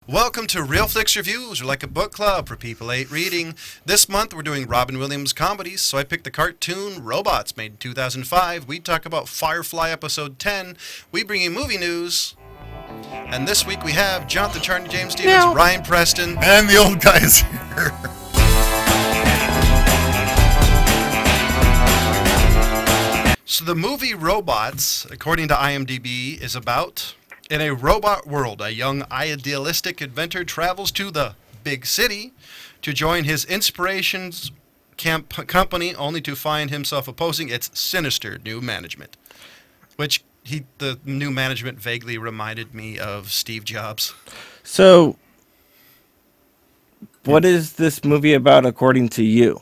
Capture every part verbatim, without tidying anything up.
Welcome to Real Flicks Reviews, or like a book club for people eight reading. This month we're doing Robin Williams comedies, so I picked the cartoon Robots, made in two thousand five. We talk about Firefly episode ten. We bring you movie news. And this week we have Jonathan Charney, James Stevens, Meow. Ryan Preston. And the old guy is here. So the movie Robots, according to IMDb, is about... In a robot world, a young idealistic inventor travels to the big city to join his inspirations camp company, only to find himself opposing its sinister new management. Which he, the new management vaguely reminded me of Steve Jobs. So, what is this movie about according to you?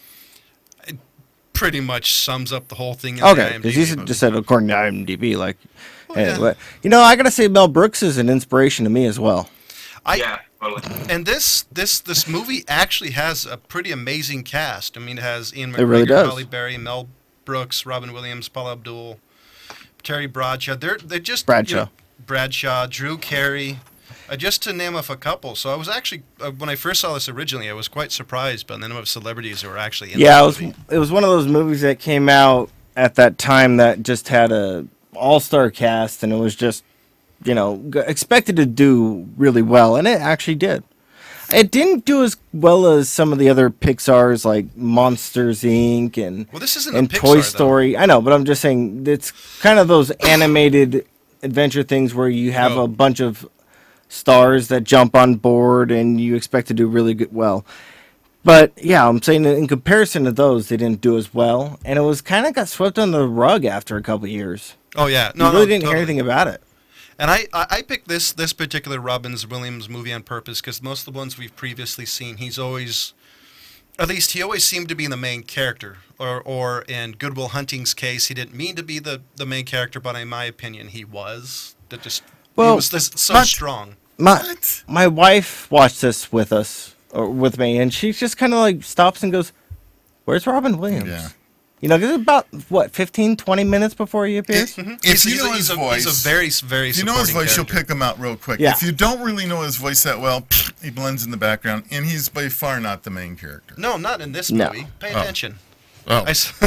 It pretty much sums up the whole thing in Okay, the because IMDb you movie. just said according to IMDb, like, Well, hey, yeah. what- you know, I gotta say Mel Brooks is an inspiration to me as well. I, Yeah, totally. And this this this movie actually has a pretty amazing cast. I mean, it has Ian McGregor, It really does. Halle Berry, Mel Brooks, Robin Williams, Paula Abdul, Terry Bradshaw. They're they're just Bradshaw. you know, Bradshaw, Drew Carey, uh, just to name off a couple. So I was actually uh, when I first saw this originally, I was quite surprised by the number of celebrities who were actually in Yeah, it the was movie. it was one of those movies that came out at that time that just had a all-star cast, and it was just, you know, g- expected to do really well, and it actually did. It didn't do as well as some of the other Pixar's, like Monsters Incorporated and Well, this isn't a and Pixar, Toy though. Story. I know, but I'm just saying it's kind of those animated adventure things where you have Oh. a bunch of stars that jump on board, and you expect to do really good well. But yeah, I'm saying that in comparison to those, they didn't do as well, and it was kind of got swept under the rug after a couple years. Oh yeah, You no, really no, didn't totally. hear anything about it. And I, I, I picked this this particular Robbins Williams movie on purpose because most of the ones we've previously seen, he's always, at least he always seemed to be the main character. Or or in Good Will Hunting's case, he didn't mean to be the, the main character, but in my opinion, he was. That just Well, he was this, so but- strong. My What? my wife watched this with us or with me, and she just kind of like stops and goes, "Where's Robin Williams?" Yeah. You know, 'cause it's about what fifteen, twenty minutes before he appears. If, if He's- you he's know a, his he's a, voice, he's a very very if you know his supporting voice, you'll character. pick him out real quick. Yeah. If you don't really know his voice that well, he blends in the background, and he's by far not the main character. No, not in this No. movie. Pay Oh. attention. Oh, I, s-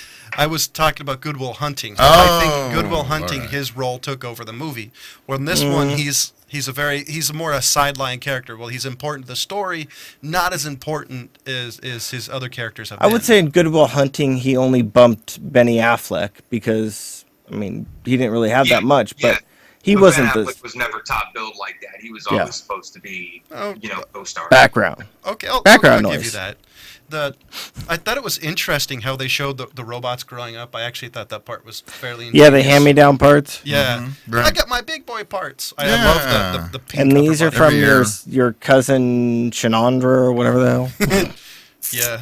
I was talking about Good Will Hunting. So Oh, I think Good Will Hunting, alright. his role took over the movie. Where in this one, Mm. he's he's a very he's more a sideline character. Well, he's important to the story, not as important as, as his other characters have I been. would say in Good Will Hunting, he only bumped Benny Affleck because I mean he didn't really have Yeah, that much, yeah. but he But wasn't Ben the Affleck was never top billed like that. He was Yeah. always supposed to be, Oh, you know, co-star. background. Okay, I'll, background I'll give you noise. that. The I thought it was interesting how they showed the, the robots growing up. I actually thought that part was fairly Yeah, the ingenious. hand-me-down parts. Yeah, Mhm, I right. got my big boy parts. I, I Yeah. love the, the, the pink And these upper are button. from Every your year. your cousin Shanandra or whatever the hell. Yeah.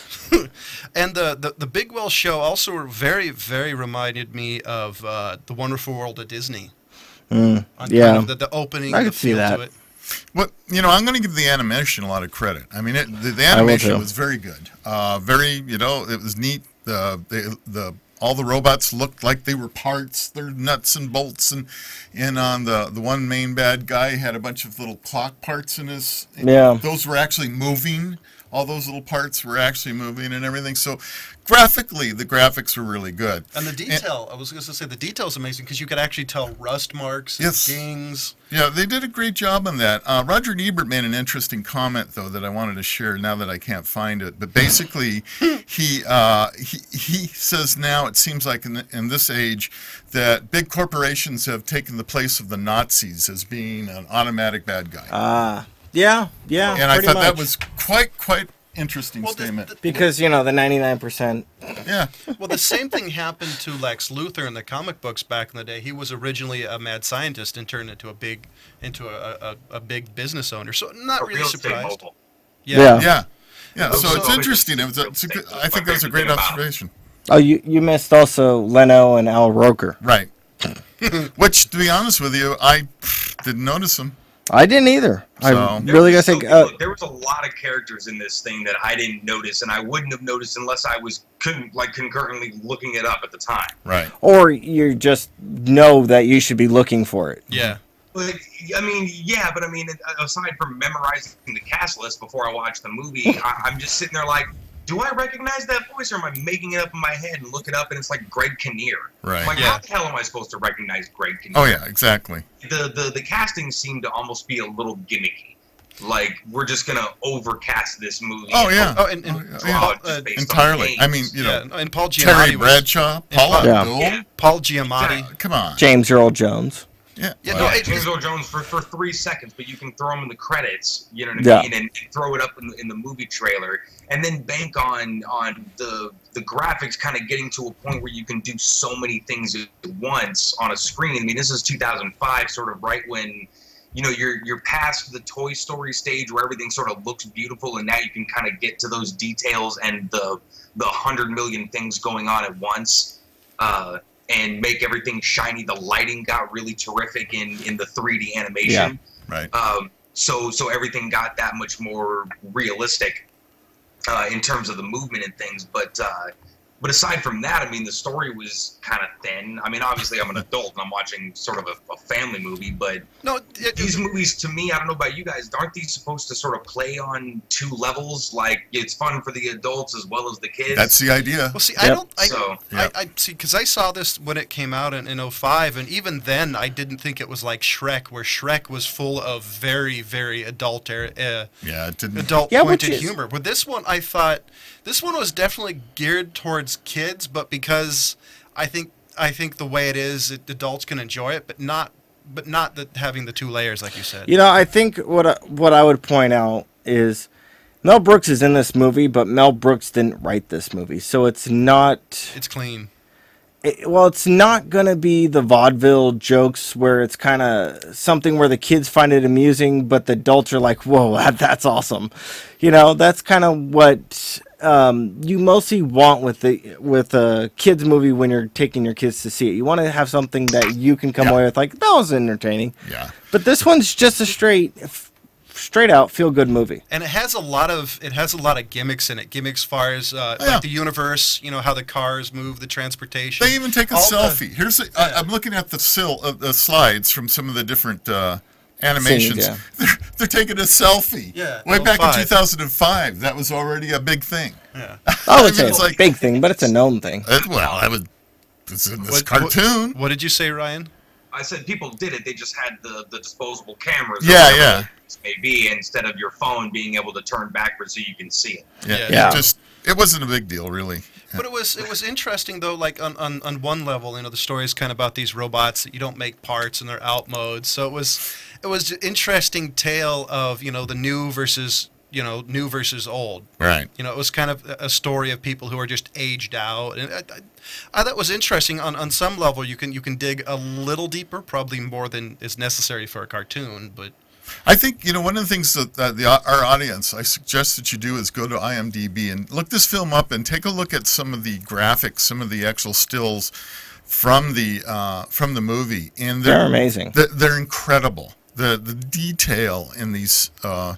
And the, the, the Big Well show also very, very reminded me of uh, The Wonderful World of Disney. Mm, On yeah. kind of the, the opening, I the could see feel that. to it. What you know, I'm going to give the animation a lot of credit. I mean, it, the, the I will animation too. was very good. Uh, very, you know, it was neat. The the the all the robots looked like they were parts. They're nuts and bolts, and and on the the one main bad guy had a bunch of little clock parts in his. Yeah. Those were actually moving. All those little parts were actually moving and everything. So graphically, the graphics were really good. And the detail, I was going to say, the detail is amazing because you could actually tell rust marks, Yes. dings. Yeah, they did a great job on that. Uh, Roger Ebert made an interesting comment, though, that I wanted to share now that I can't find it. But basically, he uh, he he says now it seems like in, in this age that big corporations have taken the place of the Nazis as being an automatic bad guy. Ah, yeah, yeah. and I pretty thought much. that was quite quite interesting Well, the- statement. the- because you know the ninety-nine percent. yeah, Well, the same thing happened to Lex Luthor in the comic books back in the day. He was originally a mad scientist and turned into a big into a, a, a big business owner. So not A really real estate surprised. mogul. Yeah. yeah, yeah. So So- it's interesting. It was a, it's a good, I think that was a great observation. Oh, you you missed also Leno and Al Roker. Right. Which, to be honest with you, I didn't notice them. I didn't either. I So- There really was gotta say, so- uh, look, there was a lot of characters in this thing that I didn't notice, and I wouldn't have noticed unless I was con- like concurrently looking it up at the time. Right. or you just know that you should be looking for it. Yeah. But I mean, yeah, but I mean, aside from memorizing the cast list before I watch the movie, I, I'm just sitting there like, do I recognize that voice, or am I making it up in my head and look it up and it's like Greg Kinnear? Right. Like, Yeah. how the hell am I supposed to recognize Greg Kinnear? Oh yeah, exactly. The the the casting seemed to almost be a little gimmicky. Like, we're just gonna overcast this movie. Oh yeah. Oh, and, and Oh, yeah. draw it just uh, based on Entirely. names. I mean, you yeah, know, and Paul Giamatti Terry was Bradshaw, Paula Yeah. Abdul. Yeah. Paul Giamatti. Exactly. Come on. James Earl Jones. Yeah. Yeah, Wow. no, Yeah, it- James Earl Jones for, for three seconds, but you can throw him in the credits, you know what I Yeah. mean, and, and throw it up in the, in the movie trailer, and then bank on on the the graphics kind of getting to a point where you can do so many things at once on a screen. I mean, this is two thousand five, sort of right when, you know, you're you're past the Toy Story stage where everything sort of looks beautiful, and now you can kind of get to those details and the the hundred million things going on at once. Uh, and make everything shiny. The lighting got really terrific in, in the three D animation. Right. Um, so so everything got that much more realistic uh, in terms of the movement and things. But uh, but aside from that, I mean, the story was kind of thin. I mean, obviously, I'm an adult and I'm watching sort of a, a family movie, but No, it, these movies, to me, I don't know about you guys, aren't these supposed to sort of play on two levels? Like, it's fun for the adults as well as the kids. That's the idea. well, see, I Yep. don't. I, So- Yeah. I, I see, because I saw this when it came out in, in oh five, and even then, I didn't think it was like Shrek, where Shrek was full of very, very adult, uh, Yeah, it didn't. adult Yeah, which pointed is- humor. With this one, I thought this one was definitely geared towards kids, but because I think I think the way it is, it, adults can enjoy it, but not but not the, having the two layers, like you said. You know, I think what I, what I would point out is Mel Brooks is in this movie, but Mel Brooks didn't write this movie, so it's not. It's clean. It, well, it's not gonna be the vaudeville jokes where it's kind of something where the kids find it amusing, but the adults are like, "Whoa, that, that's awesome." You know, that's kind of what um, you mostly want with the with a kids movie when you're taking your kids to see it. You want to have something that you can come Yeah. away with, like that was entertaining. Yeah. But this one's just a straight, f- straight out feel good movie. And it has a lot of it has a lot of gimmicks in it. Gimmicks far as uh, Oh, yeah. like the universe, you know, how the cars move, the transportation. They even take a All the- selfie. Here's a, I, I'm looking at the sil, uh, the slides from some of the different uh, animations. Scenes, they're, they're taking a selfie. Yeah, Way back in oh five. two thousand five, that was already a big thing. Yeah. I would I say mean, it's it's a like- big thing, but it's a known thing. Uh, well, that was it's in this What- cartoon. What, what did you say, Ryan? I said people did it. They just had the, the disposable cameras. or Yeah, whatever yeah. it May be instead of your phone being able to turn backwards so you can see it. yeah, Yeah. it Yeah. just it wasn't a big deal, really. But it was it was interesting though. Like on, on, on one level, you know, the story is kind of about these robots that you don't make parts and they're out mode. So it was it was an interesting tale of, you know, the new versus you know new versus old. Right. You know, it was kind of a story of people who are just aged out, and I, I, I thought it was interesting. On, on some level, you can you can dig a little deeper, probably more than is necessary for a cartoon. But I think you know one of the things that uh, the our audience I suggest that you do is go to IMDb and look this film up and take a look at some of the graphics, some of the actual stills from the uh, from the movie, and They're they're amazing. they're, they're incredible. The the detail in these uh,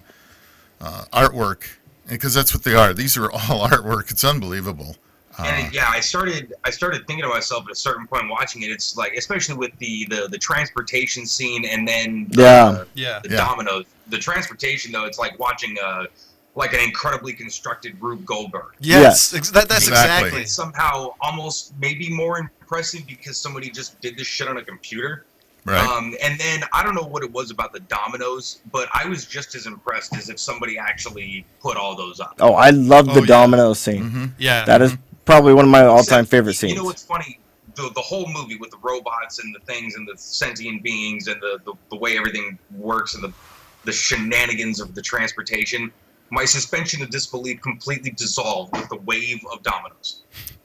uh, artwork, because that's what they are. These are all artwork. It's unbelievable. Uh, And yeah, I started I started thinking to myself at a certain point watching it. It's like, especially with the the, the transportation scene and then the, Yeah. yeah, the Yeah. dominoes. The transportation though, it's like watching a like an incredibly constructed Rube Goldberg. yes, ex- that, that's Exactly. exactly. It's somehow almost maybe more impressive because somebody just did this shit on a computer. right. Um, and then I don't know what it was about the dominoes, but I was just as impressed as if somebody actually put all those up. Oh, I love the Oh, yeah. domino scene. hmm Yeah, That is probably one of my all-time Except, favorite You scenes. know what's funny? The, the whole movie with the robots and the things and the sentient beings and the, the, the way everything works and the, the shenanigans of the transportation, my suspension of disbelief completely dissolved with the wave of dominoes.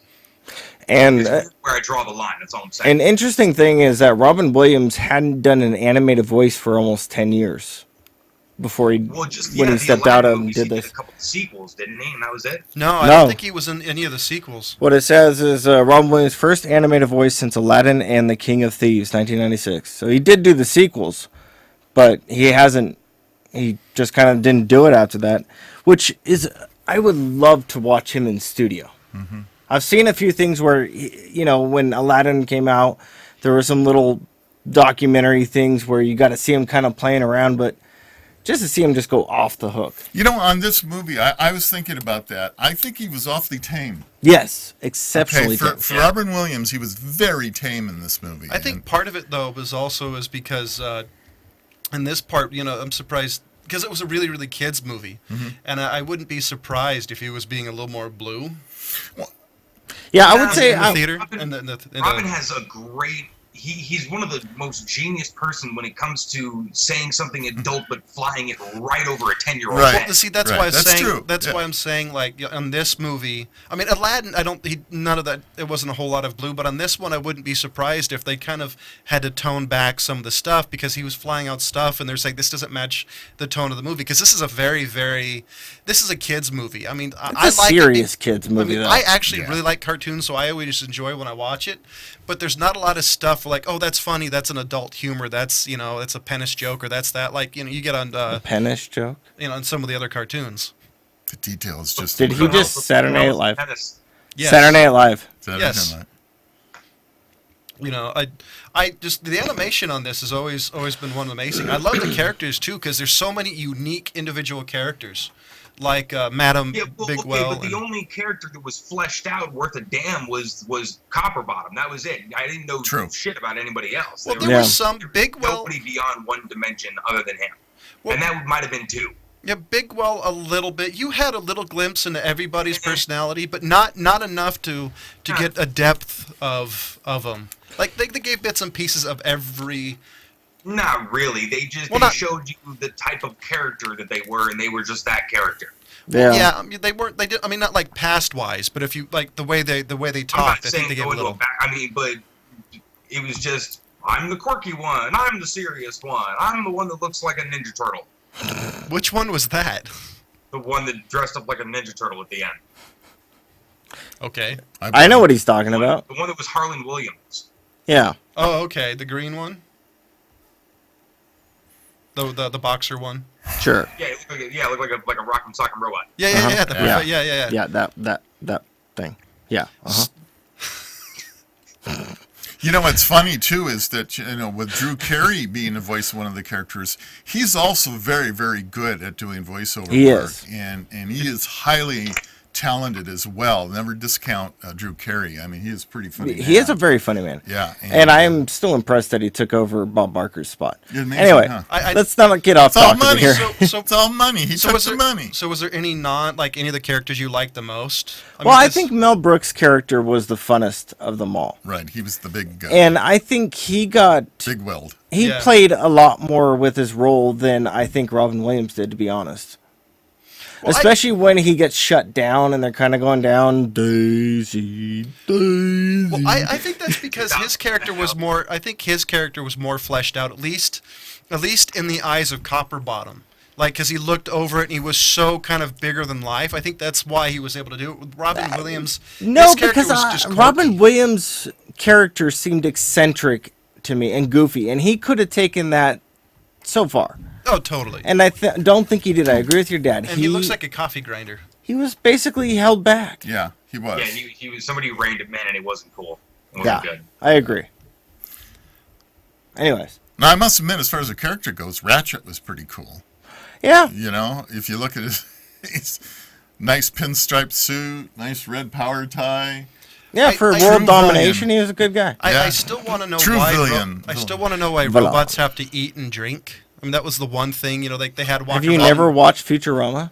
And It's uh, where I draw the line. That's all I'm saying. an interesting thing is that Robin Williams hadn't done an animated voice for almost ten years before he well, just when yeah, he the stepped Aladdin out and movies, did he did this. a couple of sequels, didn't he? And that was it. no, I No. don't think he was in any of the sequels. What it says is uh, Robin Williams' first animated voice since Aladdin and the King of Thieves, nineteen ninety-six. So he did do the sequels, but he hasn't. He just kind of didn't do it after that, which is I would love to watch him in studio. I've seen a few things where, he- you know, when Aladdin came out, there were some little documentary things where you got to see him kind of playing around, but just to see him just go off the hook. You know, on this movie, I, I was thinking about that. I think he was awfully tame. Yes, exceptionally Okay, for, tame. for Robin Williams, he was very tame in this movie. I think And- part of it though was also is because uh, in this part, you know, I'm surprised because it was a really really kids movie, Mm-hmm. and I, I wouldn't be surprised if he was being a little more blue Yeah, I would Yeah, say in the I, theater. Robin- and the, and the, and the- Robin has a great. He, he's one of the most genius person when it comes to saying something adult but flying it right over a ten year old Right. head. Well, see, that's Right, why I was that's saying. true, That's yeah. why I'm saying, like, y- on this movie. I mean, Aladdin. I don't. He, none of that. It wasn't a whole lot of blue, but on this one, I wouldn't be surprised if they kind of had to tone back some of the stuff because he was flying out stuff, and they're saying this doesn't match the tone of the movie because this is a very, very. This is a kids movie. I mean, I, it's a I like it serious being- kids movie I mean, though. I actually Yeah. really like cartoons, so I always enjoy when I watch it. But there's not a lot of stuff like, oh, that's funny. That's an adult humor. That's you know, that's a pennish joke, or that's that. Like you know, you get on uh, Pennish joke. you know, on some of the other cartoons. the details just. Did he just Saturday Night Live? Tennis. Yes. Saturday Night Live. Saturday Yes. Night. You know, I, I just the animation on this has always always been one amazing. I love the characters too because there's so many unique individual characters, like uh, Madam Yeah, well, Bigwell. okay, but the and- only character that was fleshed out worth a damn was was Copperbottom. That was it. I didn't know True. shit about anybody else. well, There there Yeah. was some Bigwell. nobody beyond one dimension other than him, Well- and that might have been two. Yeah, Bigwell a little bit. You had a little glimpse into everybody's personality, but not not enough to to get a depth of of them. Like they, they gave bits and pieces of every. Not really. They just Well, they not- showed you the type of character that they were, and they were just that character. Yeah. Yeah, I mean, they weren't. They did. I mean, not like past wise, but if you like the way they the way they I'm not talked, I saying think they gave a go into little. a back. I mean, but it was just I'm the quirky one. I'm the serious one. I'm the one that looks like a Ninja Turtle. Which one was that? The one that dressed up like a Ninja Turtle at the end. Okay. I know what he's talking about. The one that was Harlan Williams. Yeah. Oh, okay. The green one. The the, the boxer one. Sure. Yeah, it looked like a, yeah, it looked like a like a rock and sock and robot. Yeah, yeah, Uh-huh. yeah. The Yeah. perfect- yeah, yeah, yeah. Yeah, that that that thing. Yeah. Uh-huh. You know what's funny too is that you know with Drew Carey being the voice of one of the characters, he's also very very good at doing voiceover He work, is. and and he is highly talented as well. Never discount uh, Drew Carey. I mean, he is pretty funny. He is a man. very funny man. yeah, And I am still impressed that he took over Bob Barker's spot. Amazing, Anyway, huh? I- I- let's not get off It's all topic money. here. So, so, It's all money. He so took was the there, money. So was there any non like any of the characters you liked the most? I well, mean, I 'cause- think Mel Brooks' character was the funnest of them all. Right, he was the big guy. And I think he got Big Weld. he Yeah. played a lot more with his role than I think Robin Williams did, to be honest. Well, I- Especially when he gets shut down and they're kind of going down, Daisy, Daisy. Well, I, I think that's because his character was more. I think his character was more fleshed out, at least, at least in the eyes of Copperbottom. Like, because he looked over it and he was so kind of bigger than life. I think that's why he was able to do it. With Robin Williams, no, his character because was uh, just Robin quirky. Williams' character seemed eccentric to me and goofy, and he could have taken that so far. Oh, totally. And, And I th- don't think he did. I agree with your dad. he, looks like a coffee grinder. he was basically held back. Yeah, he was. Yeah, he, he was somebody who reined him in, and it wasn't cool. It Yeah, wasn't good. I agree. Anyways, Now, I must admit, as far as the character goes, Ratchet was pretty cool. yeah, You know, if you look at his, his nice pinstripe suit, nice red power tie. yeah. I- For I- world True domination, villain. he was a good guy. I, Yeah. I still want to know True why. ro- villain. I still want to know why Villain. robots have to eat and drink. I mean, that was the one thing you know. Like they had Walker. Have you Bottom- never watched Futurama?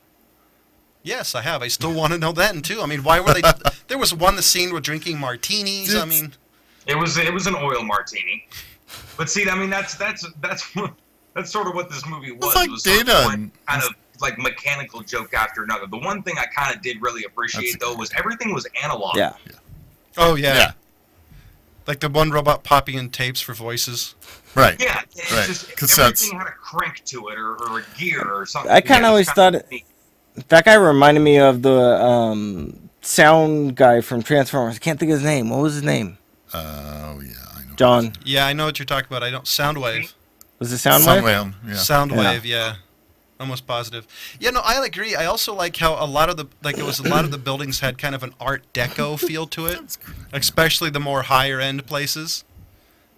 Yes, I have. I still want to know that too. I mean, why were they? There was one the scene with drinking martinis. I It's- mean, It was it was an oil martini. But see, I mean, that's that's that's that's sort of what this movie was. like It was sort of Data one and- kind of like mechanical joke after another. The one thing I kind of did really appreciate That's- though was everything was analog. Yeah. oh yeah. Yeah, Like the one robot popping in tapes for voices. right. Yeah, it's Right. just Cassettes. everything had a crank to it or, or a gear or something. I kinda Yeah, it always was thought kinda it- neat. That guy reminded me of the um, sound guy from Transformers. I can't think of his name. What was his name? Oh, yeah, I know. John. Yeah, I know what you're talking about. I don't. Soundwave. Was it Soundwave? Soundwave, yeah. Soundwave. Yeah. Almost positive. Yeah, no, I agree. I also like how a lot of the like it was a lot of the buildings had kind of an Art Deco feel to it, especially the more higher end places.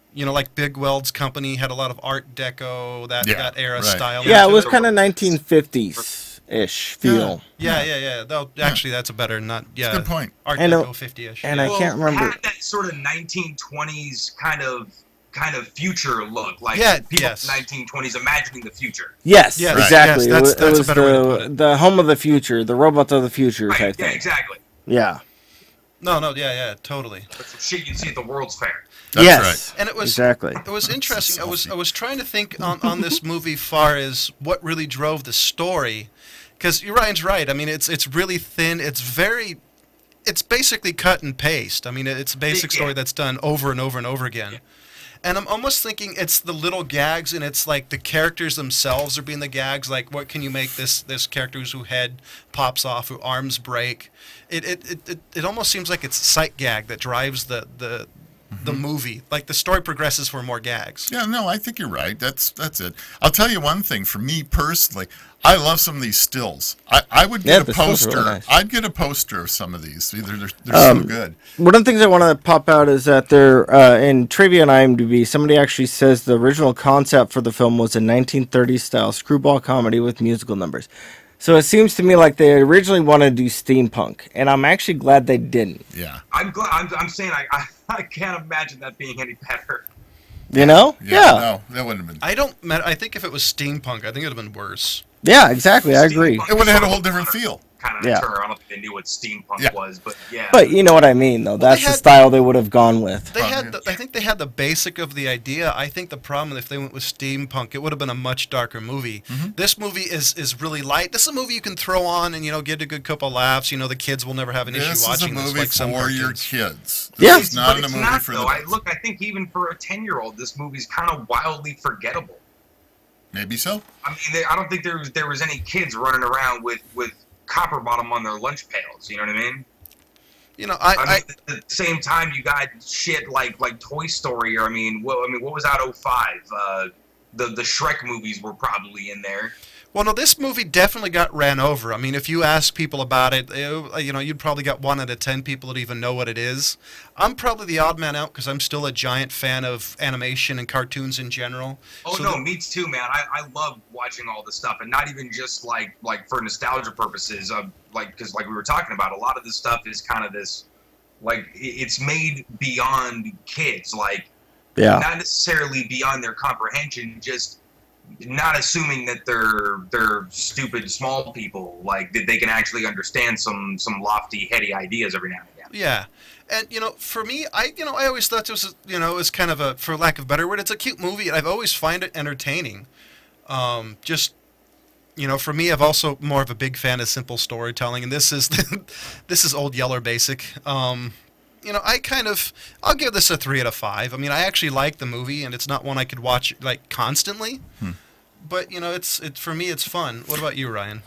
You know, like Big Weld's company had a lot of Art Deco, that, Yeah, that era right. style. Yeah, it to was kind of nineteen fifties-ish feel. Yeah, yeah, yeah. Though, actually, that's a better, not, yeah. Good point. Art And, uh, Deco fifty-ish. and yeah. I can't remember- Had that sort of nineteen twenties kind of kind of future look, like Yeah, people yes. in the nineteen twenties imagining the future. Yes, Yes, exactly. yes, that's- it, wa- that's it a was better way to put the, it. the home of the future, the robots of the future Right? type Yeah, thing. exactly. Yeah. No, no, yeah, yeah, totally. That's some shit you'd see at the World's Fair. That's yes. right. And it was Exactly. It was interesting. I was selfie. I was trying to think on, on this movie far as what really drove the story, because Ryan's right. I mean, it's it's really thin. It's very, it's basically cut and paste. I mean, it's a basic story Yeah. that's done over and over and over again. And I'm almost thinking it's the little gags, and it's like the characters themselves are being the gags. Like, what can you make this this character whose head pops off, who arms break? It it, it, it, it almost seems like it's a sight gag that drives the the the movie. Like the story progresses for more gags. Yeah, no, I think you're right. That's that's it. I'll tell you one thing. For me personally, I love some of these stills. I, I would Yeah, get the a stills are poster. really nice. I'd get a poster of some of these. Either they're, they're Um, so good. One of the things I want to pop out is that there, uh, in trivia on IMDb, somebody actually says the original concept for the film was a nineteen thirties style screwball comedy with musical numbers. So it seems to me like they originally wanted to do steampunk, and I'm actually glad they didn't. Yeah. I'm glad. I'm, I'm saying I, I I can't imagine that being any better. You know? Yeah. Yeah. No, that wouldn't have been. I don't. ma- I think if it was steampunk, I think it would have been worse. Yeah, exactly. I agree. Steampunk It would have had a is whole different sort of feel. Kind of Yeah. term. I don't think they knew what steampunk Yeah. was, but yeah. But you know what I mean, though. That's the had- style they would have gone with. They Probably, had. The, I think they had the basic of the idea. I think the problem if they went with steampunk, it would have been a much darker movie. Mm-hmm. This movie is is really light. This is a movie you can throw on and you know get a good couple laughs. You know the kids will never have an This issue is a watching movie this like some for your cartoons. kids. Yeah. This is not but a it's movie not, for though. the. I, look, I think even for a ten-year-old, this movie's kind of wildly forgettable. Maybe so. I mean, they, I don't think there was there was any kids running around with with copper bottom on their lunch pails. You know what I mean? You know I. I mean, I at the same time, you got shit like like Toy Story, or I mean, what I mean, what was out oh five? Uh, the the Shrek movies were probably in there. Well, no, this movie definitely got ran over. I mean, if you ask people about it, it- you know, you'd probably got one out of ten people that even know what it is. I'm probably the odd man out because I'm still a giant fan of animation and cartoons in general. Oh So no, the- me too, man. I, I love watching all this stuff, and not even just like like for nostalgia purposes. Of like because like we were talking about, a lot of this stuff is kind of this like i- it's made beyond kids, like Yeah. not necessarily beyond their comprehension, just not assuming that they're they're stupid small people, like that they can actually understand some some lofty heady ideas every now and again. Yeah, and you know, for me, I you know, I always thought this was you know, it was kind of a, for lack of a better word, it's a cute movie, and I've always find it entertaining. Um, just you know, for me, I've also more of a big fan of simple storytelling, and this is this is Old Yeller basic. Um, you know, I kind of I'll give this a three out of five. I mean, I actually like the movie, and it's not one I could watch like constantly. Hmm. But you know, it's it for me, it's fun. What about you, Ryan?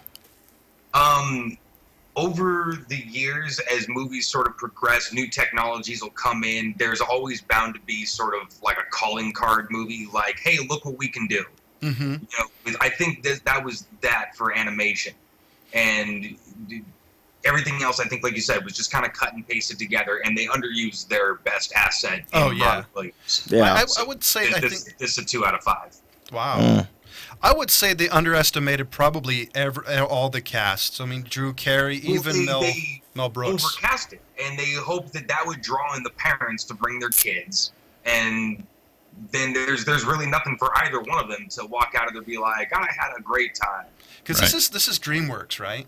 Um, over the years, as movies sort of progress, new technologies will come in. There's always bound to be sort of like a calling card movie, like, "Hey, look what we can do." Mm-hmm. You know, I think that that was that for animation, and everything else, I think, like you said, was just kind of cut and pasted together, and they underused their best asset. In Oh, yeah. Robin Williams. Yeah. I, I would say This, I this, think this is a two out of five. wow. Mm. I would say they underestimated probably ever, all the casts. I mean, Drew Carey, even they, Mel they Mel Brooks. overcast it, and they hoped that that would draw in the parents to bring their kids, and then there's there's really nothing for either one of them to walk out of there and be like, I had a great time. Because this Right. is this is DreamWorks, right?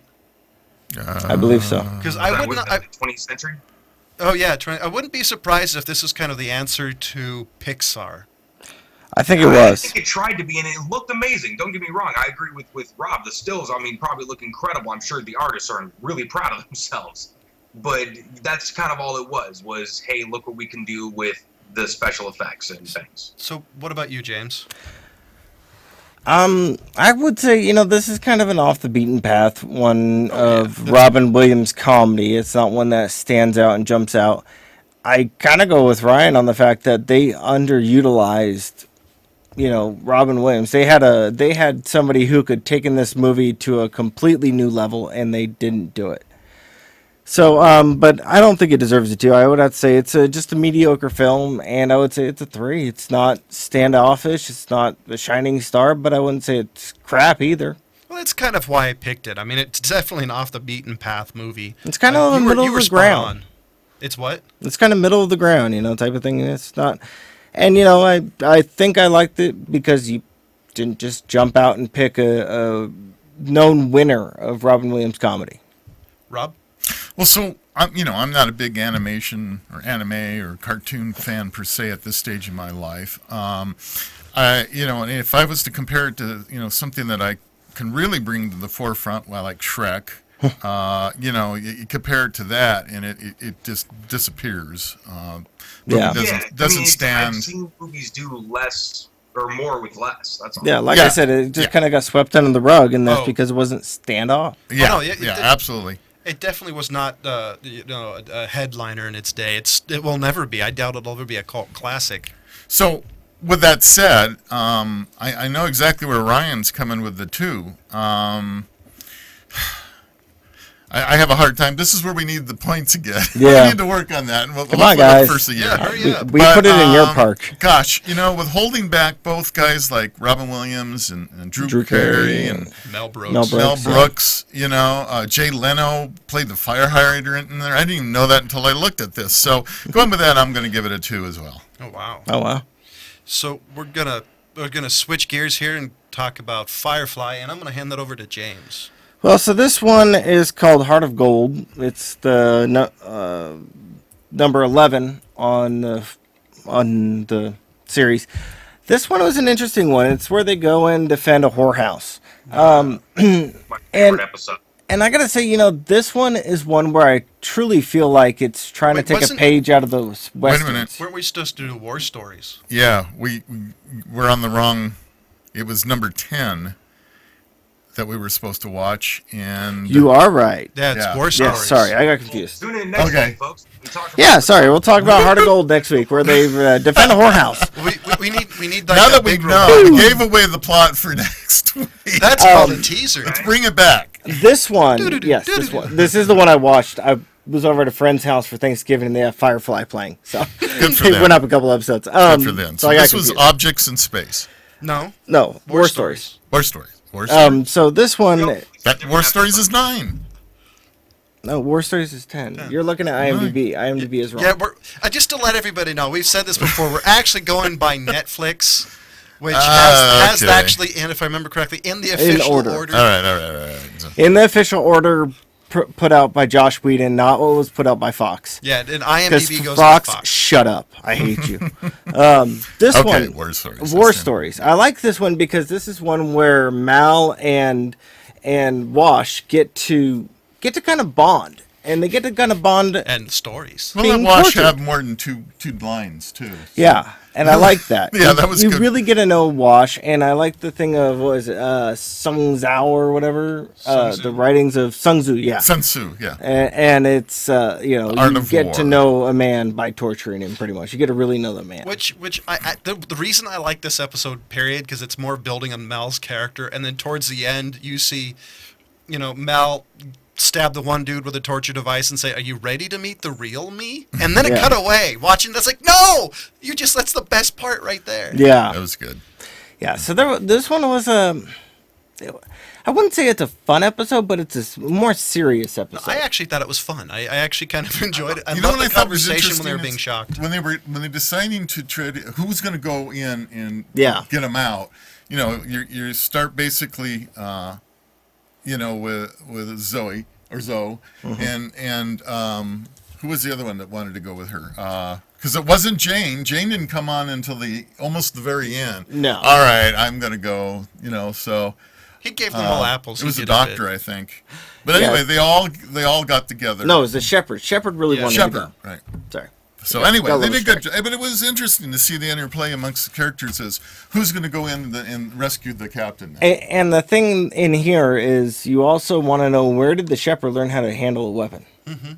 I believe so. Because I That would was not. the I, twentieth century. oh yeah, try- I wouldn't be surprised if this was kind of the answer to Pixar. I think it I was. think it tried to be, and it looked amazing. Don't get me wrong. I agree with, with Rob. The stills, I mean, probably look incredible. I'm sure the artists are really proud of themselves. But that's kind of all it was, was, hey, look what we can do with the special effects and things. So what about you, James? Um, I would say, you know, this is kind of an off the beaten path one Oh, yeah. of That's- Robin Williams comedy. It's not one that stands out and jumps out. I kind of go with Ryan on the fact that they underutilized, you know, Robin Williams. They had a they had somebody who could take in this movie to a completely new level, and they didn't do it. So, um, but I don't think it deserves a two. I would have to say it's a, just a mediocre film, and I would say it's a three. It's not standoffish. It's not a shining star, but I wouldn't say it's crap either. Well, that's kind of why I picked it. I mean, it's definitely an off the beaten path movie. It's kind Uh, of you were- middle you of were the spot ground. on. It's what? It's kind of middle of the ground, you know, type of thing. It's not, and you know, I I think I liked it because you didn't just jump out and pick a, a known winner of Robin Williams comedy. Rob? Well, so I'm, you know, I'm not a big animation or anime or cartoon fan per se at this stage in my life. Um, I, you know, and if I was to compare it to, you know, something that I can really bring to the forefront, well, like Shrek, uh, you know, you, you compare it to that, and it, it, it just disappears. Uh, Yeah. doesn't yeah, I doesn't mean, stand. I've seen movies do less or more with less. That's all. Yeah, like Yeah. I said, it just Yeah. kind of got swept under the rug, and that's Oh. because it wasn't standoff. Yeah, no, it- yeah, it- absolutely. It definitely was not, uh, you know, a, a headliner in its day. It's it will never be. I doubt it'll ever be a cult classic. So, with that said, um, I, I know exactly where Ryan's coming with the two. Um, I, I have a hard time. This is where we need the points again. Yeah. we need to work on that. And we'll, Come hopefully on, we'll guys. First of the year. Yeah, hurry We, up. we But, put it in your um, park. Gosh, you know, with holding back both guys like Robin Williams and, and Drew, Drew Carey Carey and Mel Brooks. Mel Brooks. Mel yeah. Brooks, you know, uh, Jay Leno played the fire hydrant in there. I didn't even know that until I looked at this. So going with that, I'm going to give it a two as well. Oh wow. Oh wow. So we're gonna we're gonna switch gears here and talk about Firefly, and I'm gonna hand that over to James. Well, so this one is called Heart of Gold. It's the no, uh, number eleven on the on the series. This one was an interesting one. It's where they go and defend a whorehouse. Um, My favorite And- episode. and I gotta say, you know, this one is one where I truly feel like it's trying Wait, to take a wasn't- page out of those Wait a westerns. minute. Weren't we supposed to do war stories? Yeah, we we- we're on the wrong. It was number ten that we were supposed to watch, and You are right. Yeah, it's Yeah. war Yeah, stories. sorry, I got confused. Tune in next Okay. week, folks. We talk about Yeah, sorry, we'll talk about Heart of Gold next week, where they uh, defend a whorehouse. We, we, we need we need like now a that we big know, reveal. we gave away the plot for next week. That's Um, called a teaser. Let's bring it back. This one, Doo-doo-doo, yes, this doo-doo-doo. one. This is the one I watched. I was over at a friend's house for Thanksgiving, and they have Firefly playing. So Good for they them. went up a couple episodes. Um, Good for them. So, So I got this was confused. Objects in Space. No, no War, Stories. War Stories. War Stories. Um, so this one, that War Stories is nine. no, War Stories is ten. You're looking at IMDb. IMDb is wrong. Yeah, we're uh, just to let everybody know, we've said this before. We're actually going by Netflix, which Ah, has, has okay. actually, and if I remember correctly, in the official order. All right, all right, all right. So- In the official order pr- put out by Josh Whedon, not what was put out by Fox. Yeah, and Because IMDb goes Fox, by Fox. shut up. I hate you. um, this Okay, one, War Stories. War That's it. Stories. I like this one because this is one where Mal and and Wash get to get to kind of bond, and they get to kind of bond. And stories. Well, let being Wash tortured. have more than two two lines too. Yeah, and I like that. Yeah, that was you good. really get to know Wash, and I like the thing of what is it, uh, Sung Zhao or whatever, uh, Sun Tzu. the writings of Sun Tzu. Yeah. Sun Tzu, yeah. And, and it's uh, you know Art you of get to War. know a man by torturing him pretty much. You get to really know the man. Which, which I, I the, the reason I like this episode, period, because it's more building on Mel's character, and then towards the end, you see, you know, Mel stab the one dude with a torture device and say, "Are you ready to meet the real me?" And then it Yeah. cut away. Watching that's like, no, you just that's the best part right there. Yeah, That was good. yeah. So there, this one was a. I wouldn't say it's a fun episode, but it's a s- more serious episode. I actually thought it was fun. I, I actually kind of enjoyed it. I You know loved what the I thought was conversation when they were interesting being is shocked. When they were when they deciding to try to, who's going to go in and Yeah. get them out. You know, you you start basically, uh, you know, with with Zoe or Zoe, Mm-hmm. and and um, who was the other one that wanted to go with her? Because it wasn't Jane. Jane didn't come on until the almost the very end. No. All right, I'm going to go. You know, so. He gave them uh, all apples. It was He a did bit. doctor, I think. But Yeah. anyway, they all they all got together. no, it was the shepherd. Shepherd really Yeah. wanted Shepherd, to go. right? Sorry. So Got- anyway, got a they little did good. But it was interesting to see the interplay amongst the characters as who's going to go in the, and rescue the captain. Now. And, and the thing in here is, you also want to know, where did the shepherd learn how to handle a weapon?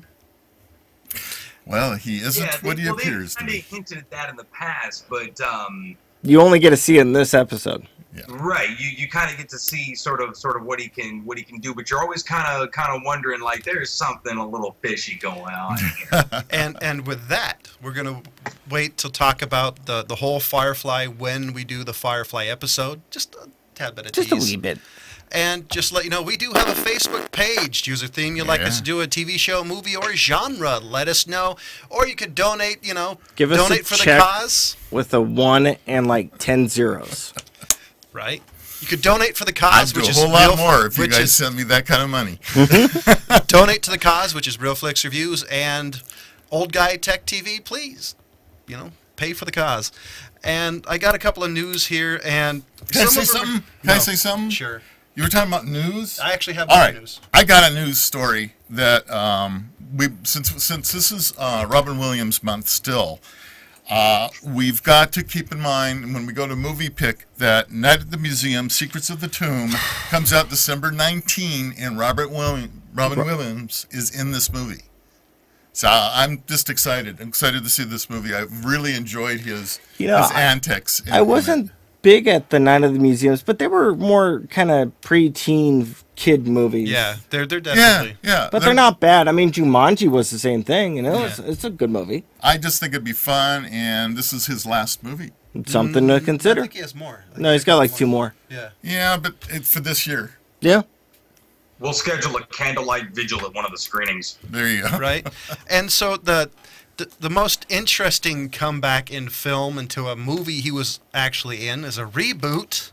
Well, he isn't Yeah, what they, he well, appears they to kind of be. hinted at that in the past, but um, You only get to see it in this episode. Yeah. Right, you, you kind of get to see sort of sort of what he can what he can do, but you're always kind of kind of wondering like there's something a little fishy going on here. And and with that, we're gonna wait to talk about the the whole Firefly when we do the Firefly episode. Just a tad bit of Just a tease. wee bit. And just let you know, we do have a Facebook page. Choose a theme you'd like Yeah. us to do, a T V show, movie, or genre. Let us know. Or you could donate, you know, Give us a donate for check. the cause. With a one and like ten zeros. Right? You could donate for the I'd cause, do which a is whole lot real, more if you which guys is, sent me that kind of money. donate to the cause, which is Real Flicks Reviews, and Old Guy Tech T V, please. You know, pay for the cause. And I got a couple of news here, and Can I some say of them are- something? Can I No. say something? Sure. You were talking about news? I actually have All more right. news. I got a news story that um, we since since this is uh, Robin Williams month still, uh, we've got to keep in mind when we go to Movie Pick that Night at the Museum: Secrets of the Tomb comes out December nineteenth, and Robert William, Robin Williams is in this movie. So I'm just excited. I'm excited to see this movie. I really enjoyed his You know, his I- antics. in- I in it. wasn't big at the Night of the Museums, but they were more kind of pre-teen kid movies. Yeah, they're they're Yeah, definitely. yeah. But they're not bad. I mean, Jumanji was the same thing. You know, it's, Yeah. it's a good movie. I just think it'd be fun, and this is his last movie. Something to consider. I think he has more. I think No, he's got like two more. Yeah. Yeah, but it, for this year. Yeah. We'll schedule a candlelight vigil at one of the screenings. There you go. Right? And so the, the the most interesting comeback in film into a movie he was actually in is a reboot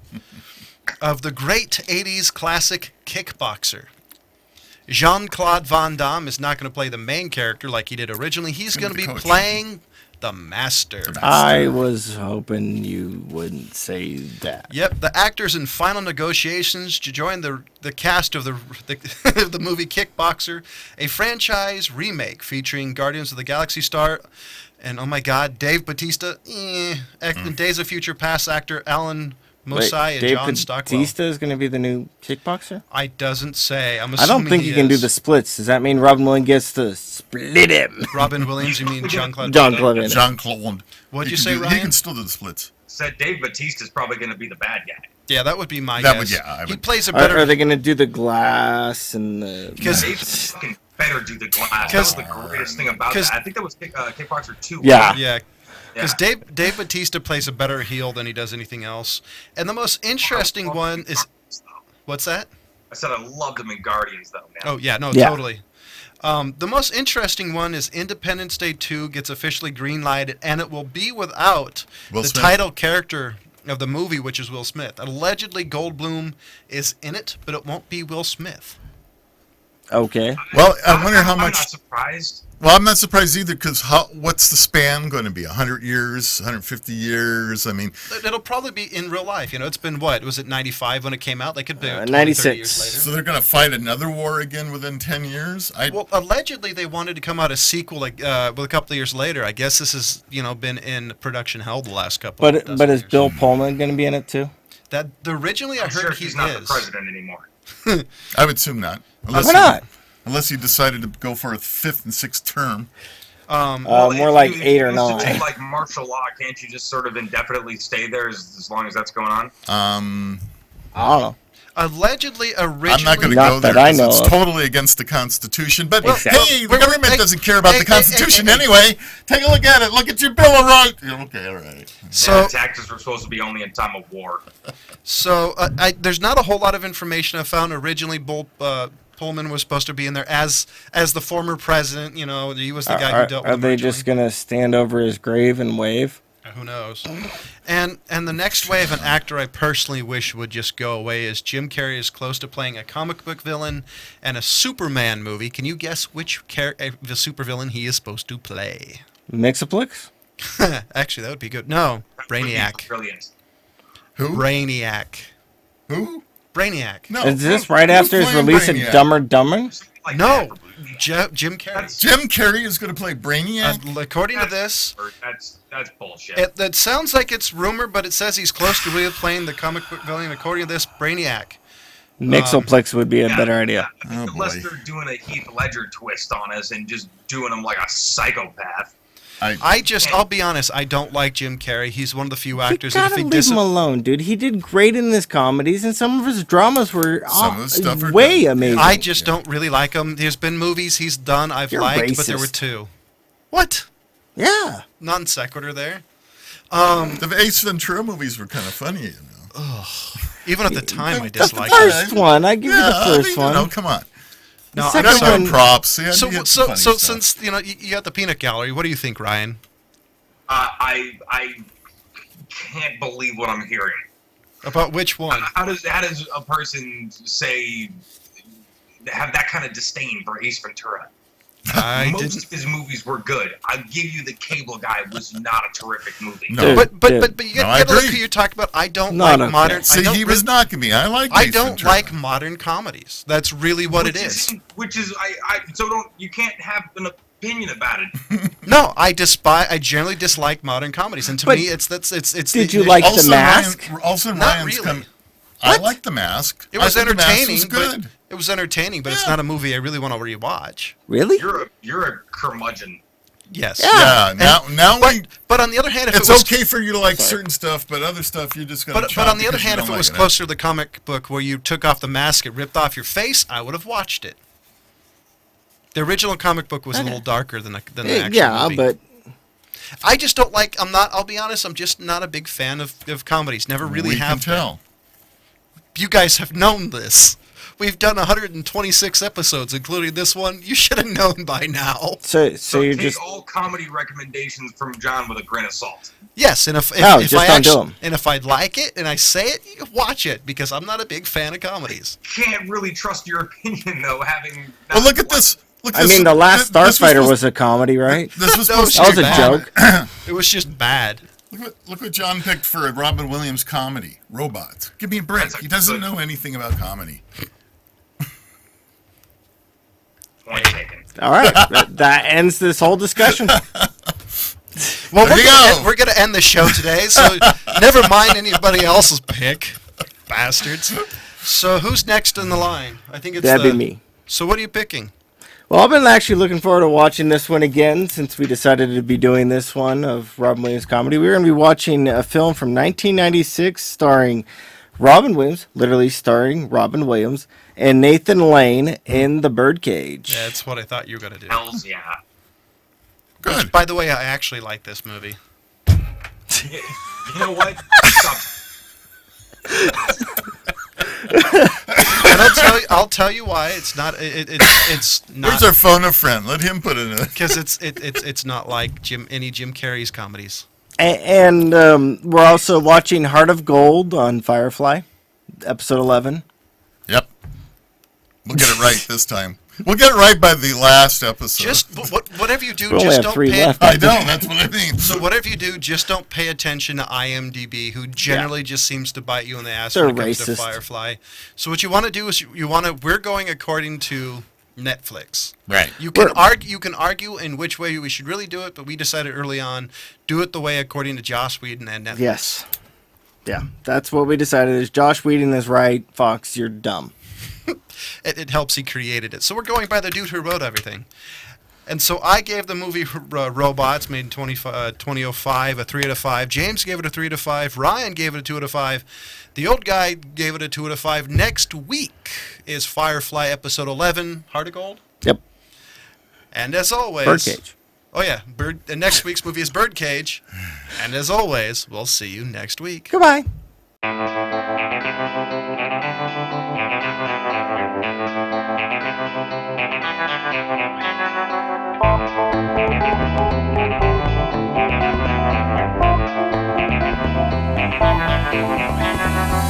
of the great eighties classic Kickboxer. Jean-Claude Van Damme is not going to play the main character like he did originally. He's going to the be coach. playing the Master. I was hoping you wouldn't say that. Yep, the actor's in final negotiations to join the the cast of the the, the movie Kickboxer, a franchise remake featuring Guardians of the Galaxy star, and oh my God, Dave Bautista, eh, act- Mm. Days of Future Past actor Alan Wait, Mosai and Dave John Stockwell. Bautista is going to be the new kickboxer? I doesn't say. I'm I assuming don't think he you can do is. the splits. Does that mean Robin Williams gets to split him? Robin Williams, you mean John Claude? John Claude. Van Damme. Jean Claude. What'd He you can say, do- He Ryan? can still do the splits. Said Dave Bautista's probably going to be the bad guy. Yeah, that would be my That guess. would- yeah, I He would- plays a Are, better. are they going to do the glass and the? Because Dave fucking better do the glass. That was the greatest thing about 'cause- that. I think that was Kick, uh, Kickboxer two. Yeah. wasn't it? Yeah, because Yeah. Dave Dave Bautista plays a better heel than he does anything else. And the most interesting one is what's that? I said I loved him in Guardians, though, man. Oh yeah, no, Yeah. totally. Um, the most interesting one is Independence Day two gets officially green-lighted, and it will be without Will the Smith. title character of the movie, which is Will Smith. Allegedly, Goldblum is in it, but it won't be Will Smith. Okay. Well, I wonder how I'm much. not surprised. Well, I'm not surprised either because what's the span going to be? one hundred years, one hundred fifty years? I mean, It- It'll probably be in real life. You know, it's been what? Was it ninety-five when it came out? They could be Uh, twenty, thirty ninety-six. years later. so they're going to fight another war again within ten years? I, Well, allegedly they wanted to come out a sequel like uh, well, a couple of years later. I guess this has you know been in production hell the last couple. But of but is years. Bill Pullman going to be in it too? that originally I I'm heard sure he he's not is. the president anymore. I would assume not. Unless Why he- not? Unless he decided to go for a fifth and sixth term. Um, Uh, Well, more if like you- eight if or you used to nine. take, like martial law, can't you just sort of indefinitely stay there as, as long as that's going on? Um, I don't know. allegedly originally. I'm not going to Not go there that I 'cause know it's of. totally against the Constitution. But Well, hey, well, the we're- government hey, doesn't care about hey, the hey, hey, Constitution hey, hey. anyway. Take a look at it. Look at your Bill of Rights. Yeah, okay, all right. So Yeah, taxes were supposed to be only in time of war. so uh, I, there's not a whole lot of information I found. Originally, Bull, uh, Pullman was supposed to be in there as as the former president. You know, he was the guy Are, who dealt are with. they him just originally. going to stand over his grave and wave? Who knows? And and the next wave, an actor I personally wish would just go away is Jim Carrey is close to playing a comic book villain and a Superman movie. Can you guess which char- uh, the supervillain he is supposed to play? Mixaplex? Actually, that would be good. No, Brainiac. Brilliant. Who? Brainiac. Who? Brainiac. No. Is this who- right who's after his playing release of Brainiac? Dumber Dumber? Like No, that. Je- Jim Carrey. That's- Jim Carrey is going to play Uh, Brainiac? according to this, That's that's bullshit. it, that sounds like it's rumor, but it says he's close to really playing the comic book villain. According to this, Brainiac. Mixoplex would be a Yeah, better idea. I think Oh, unless boy. they're doing a Heath Ledger twist on us and just doing him like a psychopath. I, I just, I'll be honest, I don't like Jim Carrey. He's one of the few You actors that gotta if he leave dis- him alone, dude. He did great in his comedies, and some of his dramas were Some uh, of the stuff are way good. amazing. I just don't really like him. There's been movies he's done I've You're liked, but there racist. were two. What? yeah. Non sequitur there. Um, the Ace Ventura movies were kind of funny, you know. even at the time, I The disliked The it. first one, I give you Yeah, the I first mean, one. you know, come on. No, The I'm second Gotta sorry. give him one- props. He had So, to get so, some funny so stuff. since you know you, you got the peanut gallery, what do you think, Ryan? Uh, I I can't believe what I'm hearing. About which one? How does how does a person say have that kind of disdain for Ace Ventura? I Most didn't. of his movies were good. I'll give you The Cable Guy was not a terrific movie. No. Dude, But but dude. but but you No, get, I get to look agree. who you're talking about. I don't Not like okay. modern. I See, don't he was re- knocking me. I like I Ace don't Ventura. like modern comedies. That's really what which it is. Which is I, I so don't you can't have an opinion about it. No, I despise. I generally dislike modern comedies, and to But me, it's that's it's it's. did the- you like The Also, Mask? Ryan, also Not Ryan's really. come. I What? like The Mask. It I was thought The Mask entertaining, was but good. it was entertaining, but it's Yeah. not a movie I really want to rewatch. Really? You're a you're a curmudgeon. Yes. Yeah. Yeah. Now, now But we. but on the other hand, if It's it was okay for you to like certain stuff, but other stuff you're just gonna. But, chop but on the other because you hand, if don't it was like closer to the comic book where you took off the mask, it ripped off your face, I would have watched it. The original comic book was a Okay. little darker than the, than the Eh, actual yeah, movie. but I just don't like. I'm not. I'll be honest. I'm just not a big fan of, of comedies. Never really we have. can tell. You guys have known this. We've done one hundred twenty-six episodes, including this one. You should have known by now. so so So you're take just all comedy recommendations from John with a grain of salt. Yes, and if, if, No, if just I don't do actu- 'em. and if I like it and I say it, you watch it because I'm not a big fan of comedies. Can't really trust your opinion though, having. Well, not look at watched- this. Look, I this, mean, the last this was Starfighter supposed- was a comedy, right? This was That was supposed That was to a be bad. joke. It was just bad. Look what, look what John picked for a Robin Williams comedy, Robots. Give me a break. That's a He doesn't good- know anything about comedy. Point taken. All right, that, that ends this whole discussion. Well, There we're you gonna, go. end, we're gonna end the show today, so never mind anybody else's pick, bastards. So who's next in the line? I think it's That'd the, be me. So what are you picking? Well, I've been actually looking forward to watching this one again since we decided to be doing this one of Robin Williams comedy. We're going to be watching a film from nineteen ninety-six starring Robin Williams, literally starring Robin Williams, and Nathan Lane in The Birdcage. That's what I thought you were gonna do. Hells yeah. Which, Good. by the way, I actually like this movie. You you know what? Stop. And I'll tell you, I'll tell you why. It's not. It, it, it's Where's not our phone a friend? Let him put it in. because it's it, it's it's not like Jim any Jim Carrey's comedies. A- and um, we're also watching Heart of Gold on Firefly, episode eleven. Yep. We'll get it right this time. We'll get it right by the last episode. Just wh- what, whatever you do, We only just have don't three pay. left. I know. That's what I mean. So whatever you do, just don't pay attention to IMDb, who generally just seems to bite you in the ass They're when it comes to racist. Firefly. So what you want to do is you, you want to. We're going according to Netflix. Right. You can We're- argue. You can argue in which way we should really do it, but we decided early on, do it the way according to Joss Whedon and Netflix. Yes. Yeah, that's what we decided. Is Josh Whedon is right. Fox, you're dumb. It, it helps he created it. So we're going by the dude who wrote everything. And so I gave the movie uh, Robots, made in twenty, uh, twenty oh five, a three out of five. James gave it a three out of five. Ryan gave it a two out of five. The old guy gave it a two out of five. Next week is Firefly episode eleven, Heart of Gold. Yep. And as always... Birdcage. Oh, yeah. Bird, and next week's movie is Birdcage. And as always, we'll see you next week. Goodbye. Thank you.